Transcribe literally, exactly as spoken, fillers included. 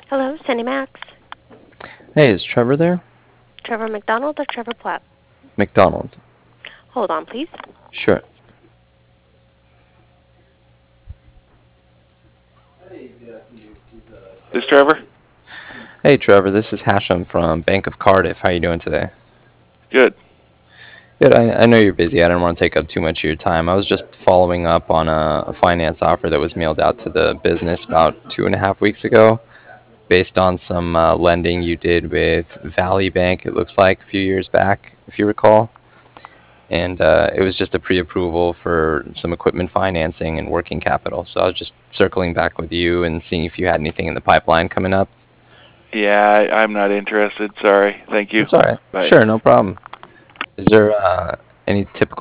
Hello, Cindy Max. Hey, is Trevor there? Trevor McDonald or Trevor Platt? McDonald. Hold on, please. Sure. This Trevor? Hey, Trevor, this is Hashem from Bank of Cardiff. How you doing today? Good. Good. I, I know you're busy. I didn't want to take up too much of your time. I was just following up on a, a finance offer that was mailed out to the business about two and a half weeks ago, based on some uh, lending you did with Valley Bank, it looks like, a few years back, if you recall. And uh, it was just a pre-approval for some equipment financing and working capital. So I was just circling back with you and seeing if you had anything in the pipeline coming up. Yeah, I, I'm not interested. Sorry. Thank you. That's all right. Bye. Sure, no problem. Is there uh, any typical